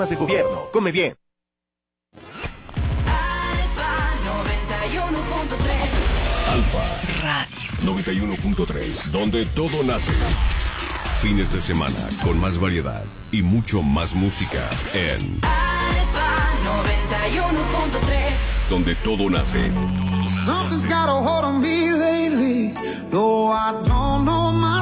de gobierno. Come bien. Alfa Radio 91.3, donde todo nace. Fines de semana con más variedad y mucho más música en Alfa 91.3, donde todo nace. Something's got a hold on me lately, though I don't know my